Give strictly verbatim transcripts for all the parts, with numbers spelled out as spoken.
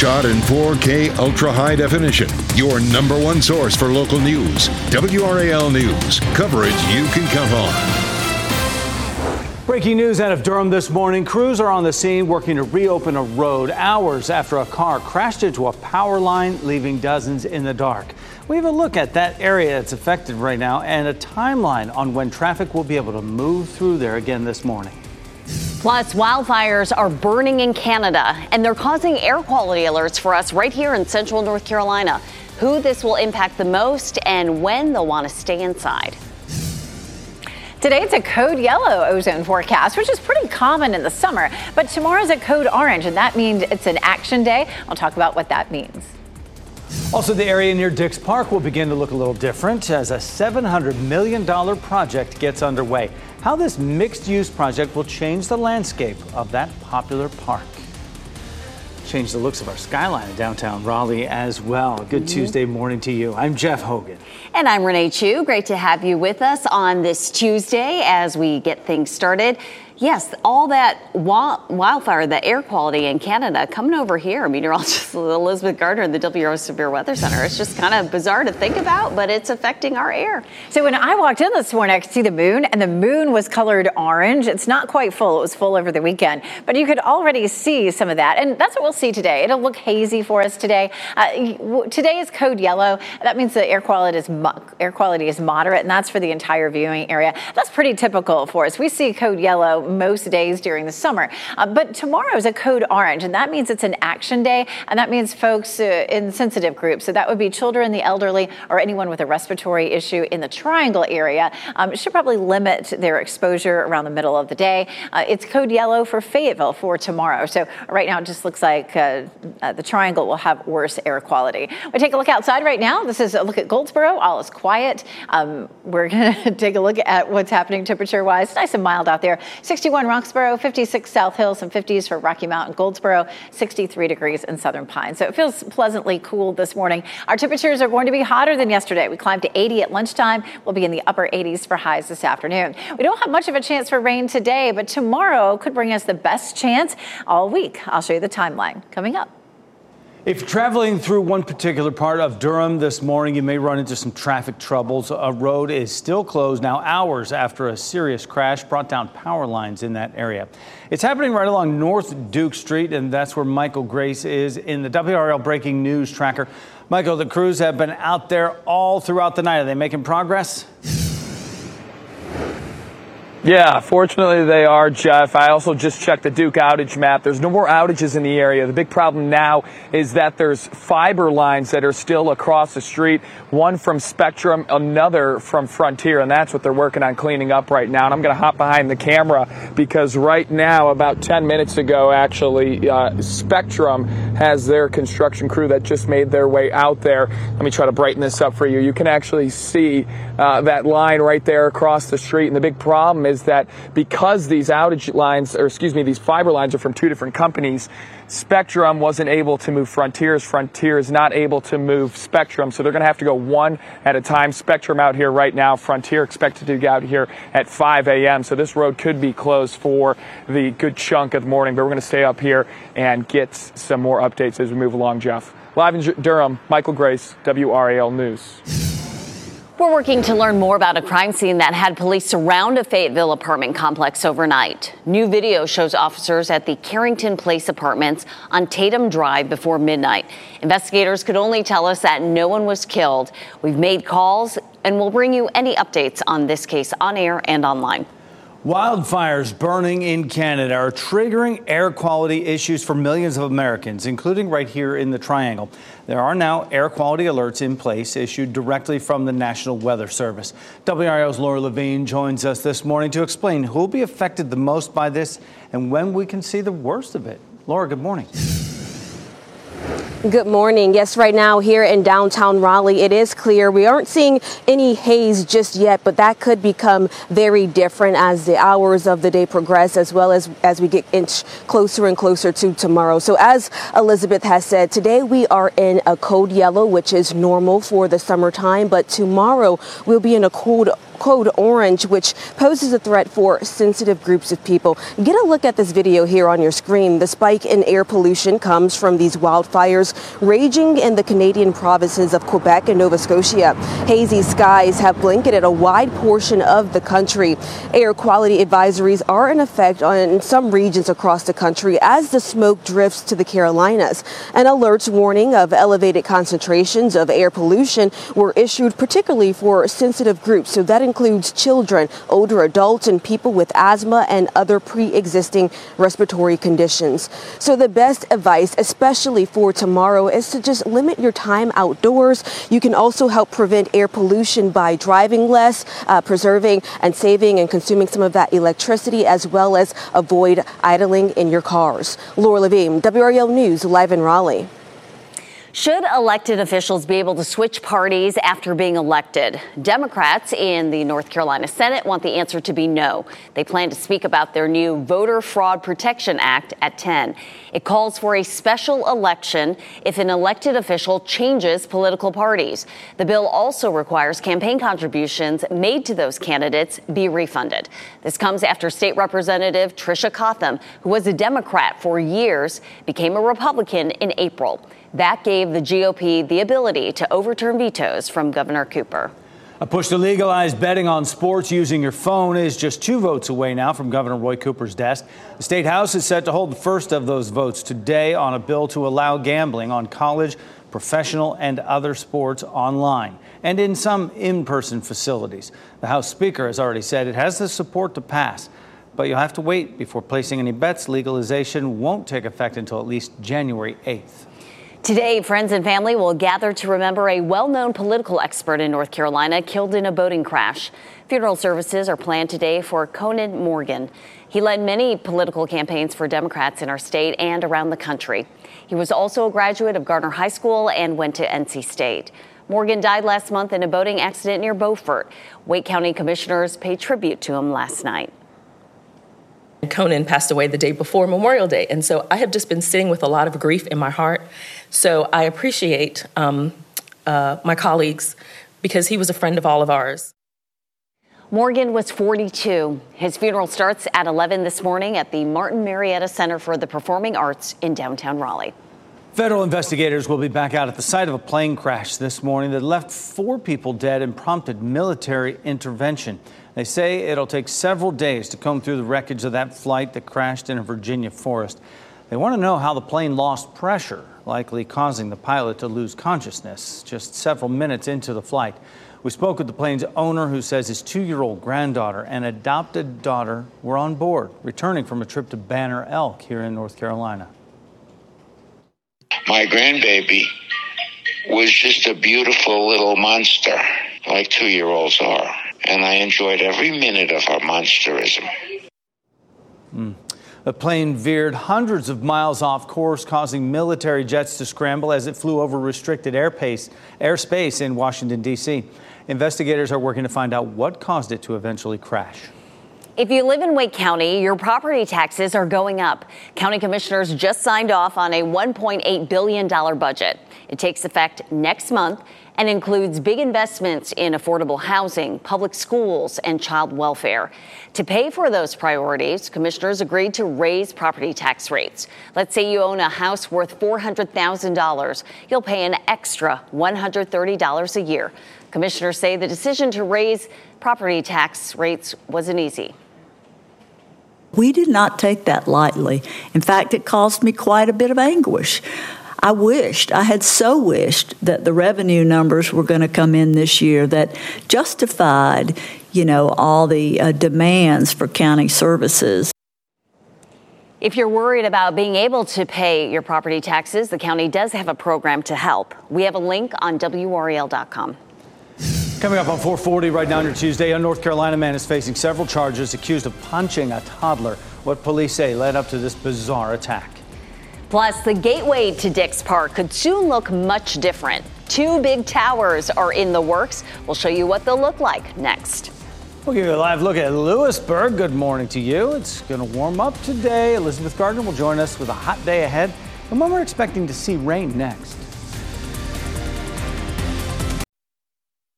shot in four K ultra high definition. Your number one source for local news. W R A L News. Coverage you can count on. Breaking news out of Durham this morning. Crews are on the scene working to reopen a road hours after a car crashed into a power line, leaving dozens in the dark. We have a look at that area that's affected right now and a timeline on when traffic will be able to move through there again this morning. Plus, wildfires are burning in Canada, and they're causing air quality alerts for us right here in central North Carolina. Who this will impact the most and when they'll want to stay inside. Today it's a code yellow ozone forecast, which is pretty common in the summer. But tomorrow's a code orange, and that means it's an action day. I'll talk about what that means. Also, the area near Dix Park will begin to look a little different as a seven hundred million dollars project gets underway. How this mixed-use project will change the landscape of that popular park. Change the looks of our skyline in downtown Raleigh as well. Good mm-hmm. Tuesday morning to you. I'm Jeff Hogan. And I'm Renee Chu. Great to have you with us on this Tuesday as we get things started. Yes, all that wildfire, the air quality in Canada coming over here. Meteorologist Elizabeth Gardner in the W R O Severe Weather Center. It's just kind of bizarre to think about, but it's affecting our air. So when I walked in this morning, I could see the moon, and the moon was colored orange. It's not quite full. It was full over the weekend, but you could already see some of that, and that's what we'll see today. It'll look hazy for us today. Uh, today is code yellow. That means the air quality is mo- air quality is moderate, and that's for the entire viewing area. That's pretty typical for us. We see code yellow most days during the summer. Uh, but tomorrow is a code orange, and that means it's an action day, and that means folks uh, in sensitive groups. So that would be children, the elderly, or anyone with a respiratory issue in the Triangle area. Um, should probably limit their exposure around the middle of the day. Uh, it's code yellow for Fayetteville for tomorrow. So right now it just looks like uh, uh, the Triangle will have worse air quality. We take a look outside right now. This is a look at Goldsboro. All is quiet. Um, we're going to take a look at what's happening temperature-wise. Nice and mild out there. sixty-one Roxborough, fifty-six South Hill, some fifties for Rocky Mount, Goldsboro, sixty-three degrees in Southern Pine. So it feels pleasantly cool this morning. Our temperatures are going to be hotter than yesterday. We climbed to eighty at lunchtime. We'll be in the upper eighties for highs this afternoon. We don't have much of a chance for rain today, but tomorrow could bring us the best chance all week. I'll show you the timeline coming up. If traveling through one particular part of Durham this morning, you may run into some traffic troubles. A road is still closed now hours after a serious crash brought down power lines in that area. It's happening right along North Duke Street, and that's where Michael Grace is in the W R L Breaking News Tracker. Michael, the crews have been out there all throughout the night. Are they making progress? Yeah, fortunately they are, Jeff. I also just checked the Duke outage map. There's no more outages in the area. The big problem now is that there's fiber lines that are still across the street, one from Spectrum, another from Frontier, and that's what they're working on cleaning up right now. And I'm going to hop behind the camera because right now, about ten minutes ago, actually, uh, Spectrum has their construction crew that just made their way out there. Let me try to brighten this up for you. You can actually see uh, that line right there across the street, and the big problem is is that because these outage lines, or excuse me, these fiber lines are from two different companies, Spectrum wasn't able to move Frontier's. Frontier is not able to move Spectrum, so they're going to have to go one at a time. Spectrum out here right now. Frontier expected to get out here at five a.m., so this road could be closed for the good chunk of the morning, but we're going to stay up here and get some more updates as we move along, Jeff. Live in Durham, Michael Grace, W R A L News. We're working to learn more about a crime scene that had police surround a Fayetteville apartment complex overnight. New video shows officers at the Carrington Place apartments on Tatum Drive before midnight. Investigators could only tell us that no one was killed. We've made calls and we'll bring you any updates on this case on air and online. Wildfires burning in Canada are triggering air quality issues for millions of Americans, including right here in the Triangle. There are now air quality alerts in place issued directly from the National Weather Service. W R O's Laura Levine joins us this morning to explain who will be affected the most by this and when we can see the worst of it. Laura, good morning. Good morning. Yes, right now here in downtown Raleigh, it is clear. We aren't seeing any haze just yet, but that could become very different as the hours of the day progress, as well as as we get inch closer and closer to tomorrow. So as Elizabeth has said, today we are in a code yellow, which is normal for the summertime, but tomorrow we'll be in a code code orange, which poses a threat for sensitive groups of people. Get a look at this video here on your screen. The spike in air pollution comes from these wildfires raging in the Canadian provinces of Quebec and Nova Scotia. Hazy skies have blanketed a wide portion of the country. Air quality advisories are in effect on some regions across the country as the smoke drifts to the Carolinas. An alerts warning of elevated concentrations of air pollution were issued particularly for sensitive groups. So that includes children, older adults, and people with asthma and other pre-existing respiratory conditions. So the best advice, especially for tomorrow, is to just limit your time outdoors. You can also help prevent air pollution by driving less, uh, preserving and saving and consuming some of that electricity, as well as avoid idling in your cars. Laura Levine, W R E L News, live in Raleigh. Should elected officials be able to switch parties after being elected? Democrats in the North Carolina Senate want the answer to be no. They plan to speak about their new Voter Fraud Protection Act at ten. It calls for a special election if an elected official changes political parties. The bill also requires campaign contributions made to those candidates be refunded. This comes after State Representative Tricia Cotham, who was a Democrat for years, became a Republican in April. That gave the G O P the ability to overturn vetoes from Governor Cooper. A push to legalize betting on sports using your phone is just two votes away now from Governor Roy Cooper's desk. The State House is set to hold the first of those votes today on a bill to allow gambling on college, professional, and other sports online and in some in-person facilities. The House Speaker has already said it has the support to pass, but you'll have to wait before placing any bets. Legalization won't take effect until at least January eighth. Today, friends and family will gather to remember a well-known political expert in North Carolina killed in a boating crash. Funeral services are planned today for Conan Morgan. He led many political campaigns for Democrats in our state and around the country. He was also a graduate of Gardner High School and went to N C State. Morgan died last month in a boating accident near Beaufort. Wake County commissioners paid tribute to him last night. Conan passed away the day before Memorial Day, and so I have just been sitting with a lot of grief in my heart. So I appreciate um, uh, my colleagues because he was a friend of all of ours. Morgan was forty-two. His funeral starts at eleven this morning at the Martin Marietta Center for the Performing Arts in downtown Raleigh. Federal investigators will be back out at the site of a plane crash this morning that left four people dead and prompted military intervention. They say it'll take several days to comb through the wreckage of that flight that crashed in a Virginia forest. They want to know how the plane lost pressure, likely causing the pilot to lose consciousness just several minutes into the flight. We spoke with the plane's owner, who says his two-year-old granddaughter and adopted daughter were on board, returning from a trip to Banner Elk here in North Carolina. My grandbaby was just a beautiful little monster, like two-year-olds are. And I enjoyed every minute of her monsterism. Mm. The plane veered hundreds of miles off course, causing military jets to scramble as it flew over restricted airspace, airspace in Washington, D C Investigators are working to find out what caused it to eventually crash. If you live in Wake County, your property taxes are going up. County commissioners just signed off on a one point eight billion dollars budget. It takes effect next month and includes big investments in affordable housing, public schools, and child welfare. To pay for those priorities, commissioners agreed to raise property tax rates. Let's say you own a house worth four hundred thousand dollars. You'll pay an extra one hundred thirty dollars a year. Commissioners say the decision to raise property tax rates wasn't easy. We did not take that lightly. In fact, it caused me quite a bit of anguish. I wished, I had so wished that the revenue numbers were going to come in this year that justified, you know, all the uh, demands for county services. If you're worried about being able to pay your property taxes, the county does have a program to help. We have a link on W R E L dot com. Coming up on four forty right now on your Tuesday, a North Carolina man is facing several charges accused of punching a toddler. What police say led up to this bizarre attack. Plus, the gateway to Dix Park could soon look much different. Two big towers are in the works. We'll show you what they'll look like next. We'll give you a live look at Lewisburg. Good morning to you. It's going to warm up today. Elizabeth Gardner will join us with a hot day ahead, and when we're expecting to see rain next.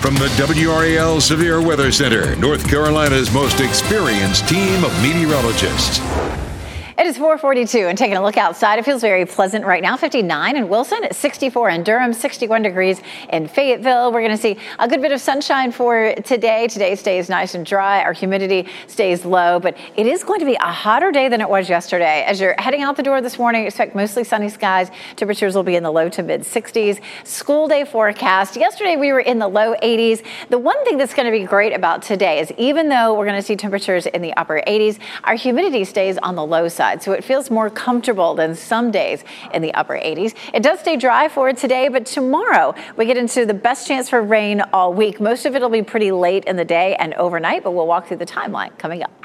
From the W R A L Severe Weather Center, North Carolina's most experienced team of meteorologists. It is four forty-two, and taking a look outside, it feels very pleasant right now. fifty-nine in Wilson, sixty-four in Durham, sixty-one degrees in Fayetteville. We're going to see a good bit of sunshine for today. Today stays nice and dry. Our humidity stays low, but it is going to be a hotter day than it was yesterday. As you're heading out the door this morning, expect mostly sunny skies. Temperatures will be in the low to mid sixties. School day forecast. Yesterday we were in the low eighties. The one thing that's going to be great about today is even though we're going to see temperatures in the upper eighties, our humidity stays on the low side. So it feels more comfortable than some days in the upper eighties. It does stay dry for today, but tomorrow we get into the best chance for rain all week. Most of it will be pretty late in the day and overnight, but we'll walk through the timeline coming up.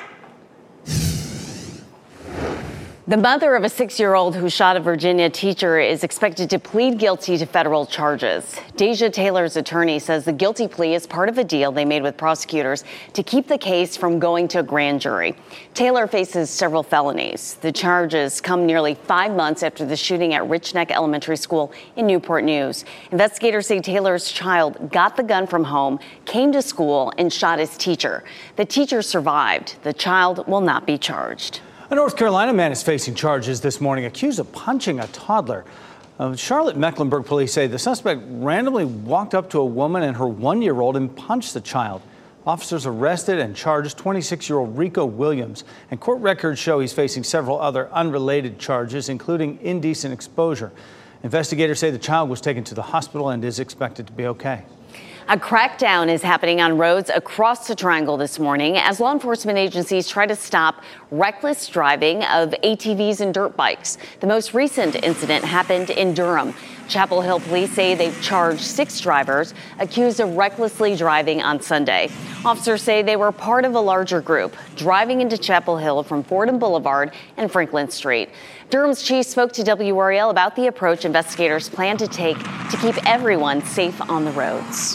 The mother of a six-year-old who shot a Virginia teacher is expected to plead guilty to federal charges. Deja Taylor's attorney says the guilty plea is part of a deal they made with prosecutors to keep the case from going to a grand jury. Taylor faces several felonies. The charges come nearly five months after the shooting at Rich Neck Elementary School in Newport News. Investigators say Taylor's child got the gun from home, came to school, and shot his teacher. The teacher survived. The child will not be charged. A North Carolina man is facing charges this morning, accused of punching a toddler. Uh, Charlotte Mecklenburg police say the suspect randomly walked up to a woman and her one-year-old and punched the child. Officers arrested and charged twenty-six-year-old Rico Williams, and court records show he's facing several other unrelated charges, including indecent exposure. Investigators say the child was taken to the hospital and is expected to be okay. A crackdown is happening on roads across the Triangle this morning as law enforcement agencies try to stop reckless driving of A T Vs and dirt bikes. The most recent incident happened in Durham. Chapel Hill police say they've charged six drivers accused of recklessly driving on Sunday. Officers say they were part of a larger group driving into Chapel Hill from Fordham Boulevard and Franklin Street. Durham's chief spoke to W R A L about the approach investigators plan to take to keep everyone safe on the roads.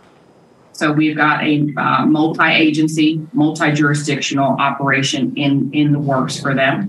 So we've got a uh, multi-agency, multi-jurisdictional operation in, in the works for them.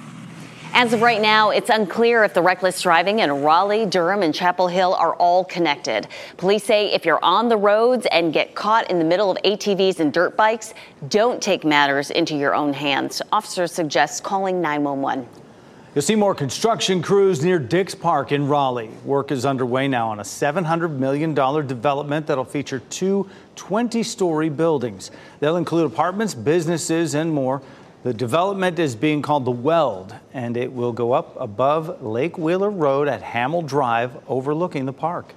As of right now, it's unclear if the reckless driving in Raleigh, Durham, and Chapel Hill are all connected. Police say if you're on the roads and get caught in the middle of A T Vs and dirt bikes, don't take matters into your own hands. Officers suggest calling nine one one. You'll see more construction crews near Dix Park in Raleigh. Work is underway now on a seven hundred million dollars development that'll feature two twenty-story buildings. They'll include apartments, businesses, and more. The development is being called The Weld, and it will go up above Lake Wheeler Road at Hamill Drive, overlooking the park.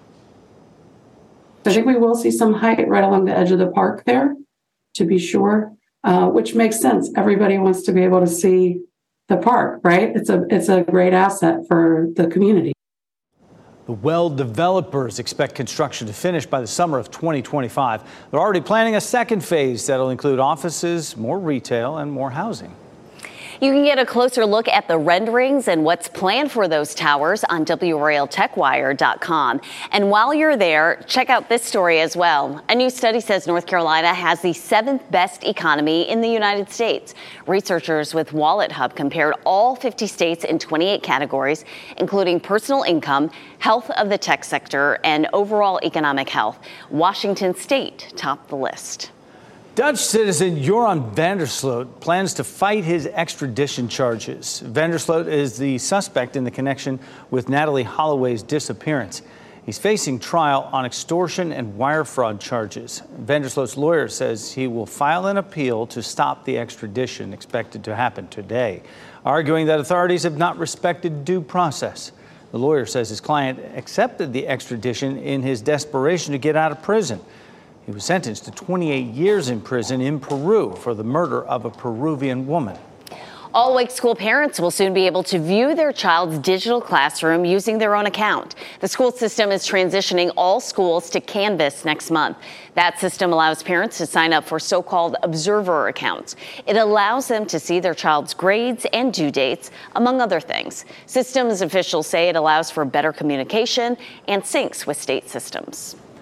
I think we will see some height right along the edge of the park there, to be sure, uh, which makes sense. Everybody wants to be able to see the park, right? It's a it's a great asset for the community. The Weld developers expect construction to finish by the summer of twenty twenty-five. They're already planning a second phase that'll include offices, more retail, and more housing. You can get a closer look at the renderings and what's planned for those towers on W R A L Tech Wire dot com. And while you're there, check out this story as well. A new study says North Carolina has the seventh best economy in the United States. Researchers with Wallet Hub compared all fifty states in twenty-eight categories, including personal income, health of the tech sector, and overall economic health. Washington State topped the list. Dutch citizen Joran van der Sloot plans to fight his extradition charges. Van der Sloot is the suspect in the connection with Natalie Holloway's disappearance. He's facing trial on extortion and wire fraud charges. Van der Sloot's lawyer says he will file an appeal to stop the extradition expected to happen today, arguing that authorities have not respected due process. The lawyer says his client accepted the extradition in his desperation to get out of prison. He was sentenced to twenty-eight years in prison in Peru for the murder of a Peruvian woman. All Wake School parents will soon be able to view their child's digital classroom using their own account. The school system is transitioning all schools to Canvas next month. That system allows parents to sign up for so-called observer accounts. It allows them to see their child's grades and due dates, among other things. Systems officials say it allows for better communication and syncs with state systems.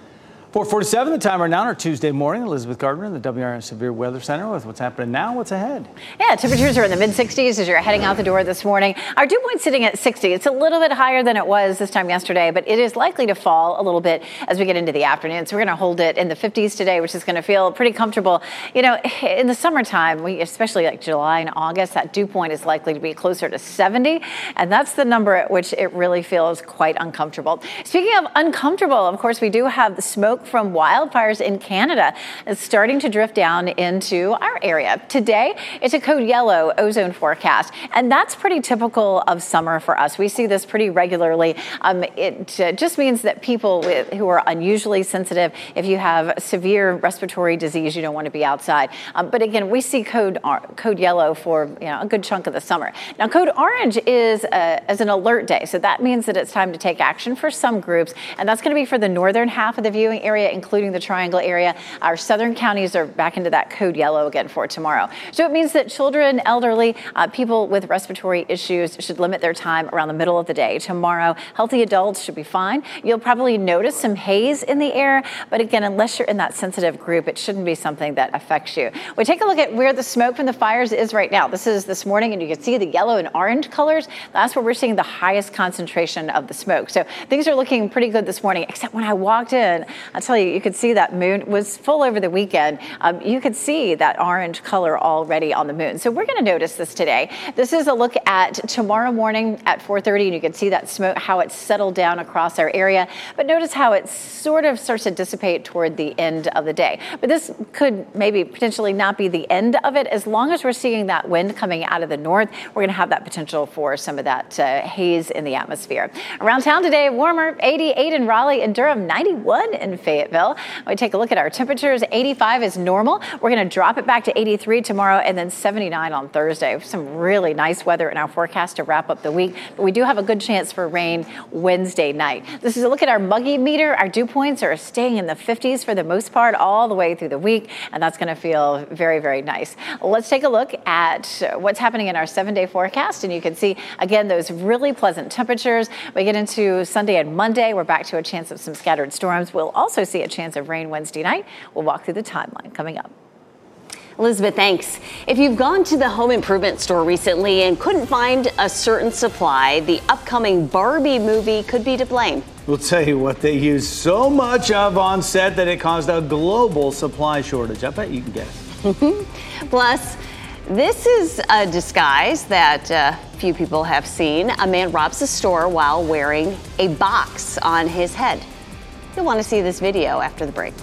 four forty-seven, the timer now on our Tuesday morning. Elizabeth Gardner in the W R A L Severe Weather Center with what's happening now. What's ahead? Yeah, temperatures are in the mid sixties as you're heading out the door this morning. Our dew point sitting at sixty. It's a little bit higher than it was this time yesterday, but it is likely to fall a little bit as we get into the afternoon. So we're going to hold it in the fifties today, which is going to feel pretty comfortable. You know, in the summertime, we especially like July and August, that dew point is likely to be closer to seventy, and that's the number at which it really feels quite uncomfortable. Speaking of uncomfortable, of course, we do have the smoke from wildfires in Canada. It's starting to drift down into our area. Today, it's a code yellow ozone forecast, and that's pretty typical of summer for us. We see this pretty regularly. Um, it uh, just means that people with, who are unusually sensitive, if you have severe respiratory disease, you don't want to be outside. Um, but again, we see code code yellow for you know a good chunk of the summer. Now, code orange is uh, as an alert day, so that means that it's time to take action for some groups, and that's going to be for the northern half of the viewing area, including the Triangle area. Our southern counties are back into that code yellow again for tomorrow. So it means that children, elderly, uh, people with respiratory issues should limit their time around the middle of the day. Tomorrow, healthy adults should be fine. You'll probably notice some haze in the air, but again, unless you're in that sensitive group, it shouldn't be something that affects you. We take a look at where the smoke from the fires is right now. This is this morning, and you can see the yellow and orange colors. That's where we're seeing the highest concentration of the smoke. So things are looking pretty good this morning, except when I walked in, I'll tell you, you could see that moon was full over the weekend. Um, you could see that orange color already on the moon. So we're going to notice this today. This is a look at tomorrow morning at four thirty, and you can see that smoke, how it's settled down across our area. But notice how it sort of starts to dissipate toward the end of the day. But this could maybe potentially not be the end of it. As long as we're seeing that wind coming out of the north, we're going to have that potential for some of that uh, haze in the atmosphere. Around town today, warmer, eighty-eight in Raleigh and Durham, ninety-one in Fayetteville. We take a look at our temperatures. eighty-five is normal. We're going to drop it back to eighty-three tomorrow and then seventy-nine on Thursday. Some really nice weather in our forecast to wrap up the week, but we do have a good chance for rain Wednesday night. This is a look at our muggy meter. Our dew points are staying in the fifties for the most part all the way through the week, and that's going to feel very, very nice. Let's take a look at what's happening in our seven-day forecast, and you can see, again, those really pleasant temperatures. We get into Sunday and Monday. We're back to a chance of some scattered storms. We'll also see a chance of rain Wednesday night. We'll walk through the timeline coming up. Elizabeth, thanks. If you've gone to the home improvement store recently and couldn't find a certain supply, the upcoming Barbie movie could be to blame. We'll tell you what they used so much of on set that it caused a global supply shortage. I bet you can guess. Plus, this is a disguise that uh, few people have seen. A man robs a store while wearing a box on his head. You'll want to see this video after the break.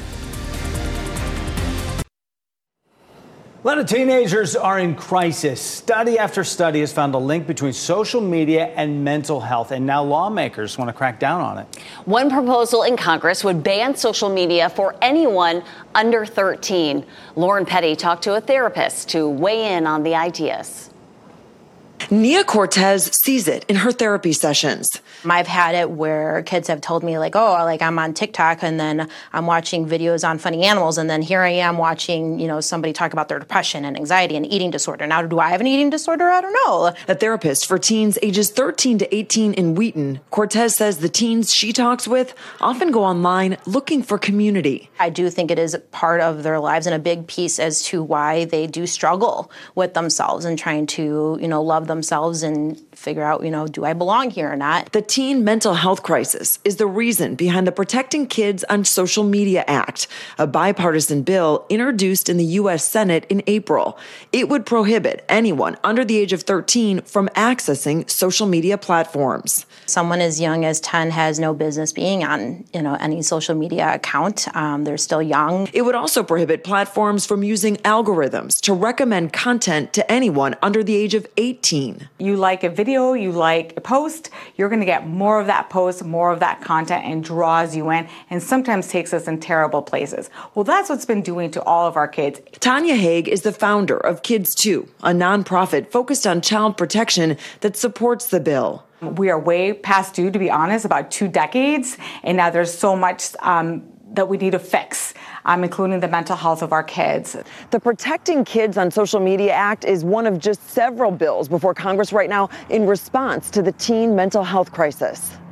A lot of teenagers are in crisis. Study after study has found a link between social media and mental health, and now lawmakers want to crack down on it. One proposal in Congress would ban social media for anyone under thirteen. Lauren Petty talked to a therapist to weigh in on the ideas. Nia Cortez sees it in her therapy sessions. I've had it where kids have told me like, oh, like I'm on TikTok and then I'm watching videos on funny animals. And then here I am watching, you know, somebody talk about their depression and anxiety and eating disorder. Now, do I have an eating disorder? I don't know. A therapist for teens ages thirteen to eighteen in Wheaton, Cortez says the teens she talks with often go online looking for community. I do think it is part of their lives and a big piece as to why they do struggle with themselves and trying to, you know, love themselves and figure out, you know, do I belong here or not? The teen mental health crisis is the reason behind the Protecting Kids on Social Media Act, a bipartisan bill introduced in the U S Senate in April. It would prohibit anyone under the age of thirteen from accessing social media platforms. Someone as young as ten has no business being on, you know, any social media account. Um, they're still young. It would also prohibit platforms from using algorithms to recommend content to anyone under the age of eighteen. You like a video, you like a post, you're going to get more of that post, more of that content, and draws you in, and sometimes takes us in terrible places. Well, that's what's been doing to all of our kids. Tanya Haig is the founder of Kids Too, a nonprofit focused on child protection that supports the bill. We are way past due, to be honest, about two decades, and now there's so much um, that we need to fix, um, including the mental health of our kids. The Protecting Kids on Social Media Act is one of just several bills before Congress right now in response to the teen mental health crisis.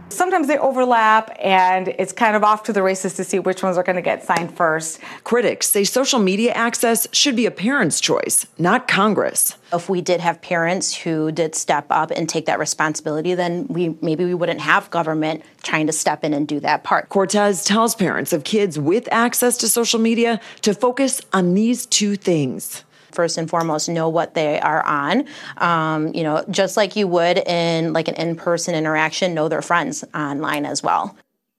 Sometimes they overlap, and it's kind of off to the races to see which ones are going to get signed first. Critics say social media access should be a parent's choice, not Congress. If we did have parents who did step up and take that responsibility, then we maybe we wouldn't have government trying to step in and do that part. Cortez tells parents of kids with access to social media to focus on these two things. First and foremost, know what they are on. Um, you know, just like you would in like an in-person interaction, know their friends online as well.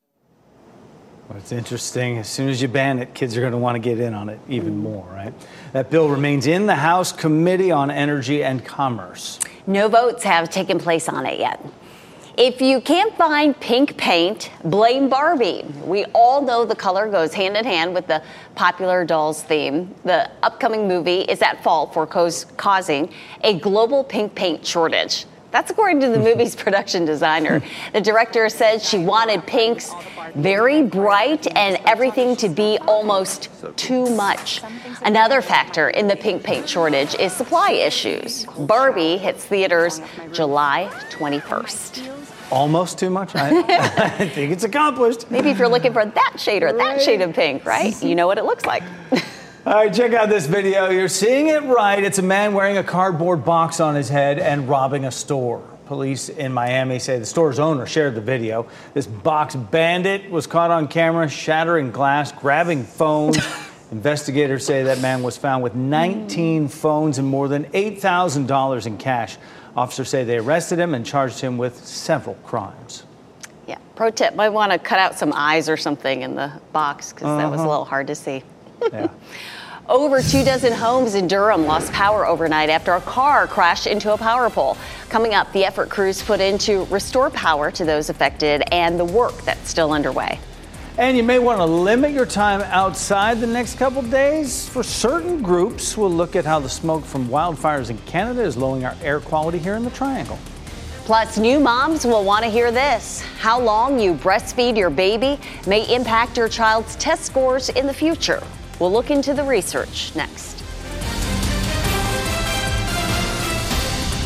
Well, it's interesting. As soon as you ban it, kids are going to want to get in on it even more, right? That bill remains in the House Committee on Energy and Commerce. No votes have taken place on it yet. If you can't find pink paint, blame Barbie. We all know the color goes hand in hand with the popular dolls theme. The upcoming movie is at fault for causing a global pink paint shortage. That's according to the movie's production designer. The director said she wanted pinks very bright and everything to be almost too much. Another factor in the pink paint shortage is supply issues. Barbie hits theaters July twenty-first. Almost too much? I, I think it's accomplished. Maybe if you're looking for that shade or that shade of pink, right? You know what it looks like. All right, check out this video. You're seeing it right. It's a man wearing a cardboard box on his head and robbing a store. Police in Miami say the store's owner shared the video. This box bandit was caught on camera shattering glass, grabbing phones. Investigators say that man was found with nineteen phones and more than eight thousand dollars in cash. Officers say they arrested him and charged him with several crimes. Yeah, pro tip, might want to cut out some eyes or something in the box because uh-huh. that was a little hard to see. Yeah. Over two dozen homes in Durham lost power overnight after a car crashed into a power pole. Coming up, the effort crews put in to restore power to those affected and the work that's still underway. And you may want to limit your time outside the next couple days. For certain groups, we'll look at how the smoke from wildfires in Canada is lowering our air quality here in the Triangle. Plus, new moms will want to hear this. How long you breastfeed your baby may impact your child's test scores in the future. We'll look into the research next.